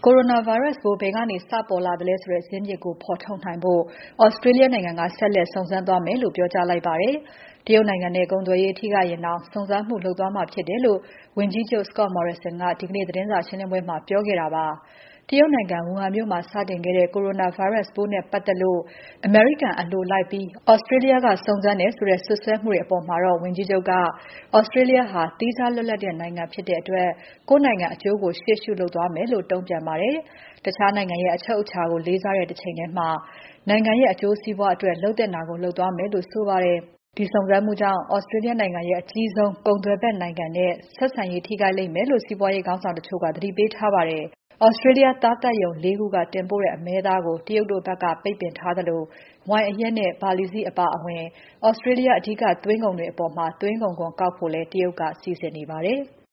Coronavirus ပိုးဘယ်ကနေစပေါ်လာသလဲဆိုတဲ့ဇာစ်မြစ်ကိုဖော်ထုတ်နိုင်ဖို့ Australia နိုင်ငံကဆက်လက်စုံစမ်းသွားမယ်လို့ပြောကြားလိုက်ပါတယ်။ တရုတ်နိုင်ငံနဲ့ကုန်သွယ်ရေးထိခိုက်ရင်တောင်စုံစမ်းမှုလုပ်သွားမှာဖြစ်တယ်လို့ ဝန်ကြီးချုပ် Scott Morrison ကဒီကနေ့သတင်းစာရှင်းပွဲမှာပြောခဲ့တာပါ။ တရုတ်နိုင်ငံ ဝူဟန်မြို့မှာစတင်ခဲ့တဲ့ Coronavirus ပိုးနဲ့ပတ်သက်လို့ အမေရိကန်အလိုလိုက်ပြီး Australia ကစုံစမ်းတယ်ဆိုတဲ့စွပ်စွဲမှုတွေအပေါ်မှာတော့ ဝန်ကြီးချုပ်က Australia ဟာသီးခြားလွတ်လပ်တဲ့နိုင်ငံဖြစ်တဲ့အတွက် ကိုယ့်နိုင်ငံအကျိုးကိုရှေ့ရှုလုပ်သွားမယ်လို့ တုံ့ပြန်ပါတယ်။ တခြားနိုင်ငံရဲ့အချုပ်အခြာကိုလေးစားတဲ့တချိန်ထဲမှာ နိုင်ငံရဲ့အကျိုးစီးပွားအတွက်လုပ်သင့်တာကိုလုပ်သွားမယ်လို့ဆိုပါတယ်။ ဒီစုံစမ်းမှုကြောင့် Australia နိုင်ငံရဲ့အကြီးဆုံးကုန်သွယ်ဖက်နိုင်ငံနဲ့ဆက်ဆံရေးထိခိုက်လိမ့်မယ်လို့ စီးပွားရေးခေါင်းဆောင်တချို့ကသတိပေးထားပါတယ်။ Australia သားသတ်ရုံ ၄ ခုကတင်ပို့တဲ့အမဲသားကို တရုတ်တို့ဘက်က ပိတ်ပင်ထားသလို ဝိုင်အရက်နဲ့ ဘာလီဇီးအပါအဝင် Australia အဓိကသွင်းကုန်တွေအပေါ် သွင်းကုန်ခွန်ကောက်ဖို့လည်း တရုတ်ကစီစဉ်နေပါတယ်။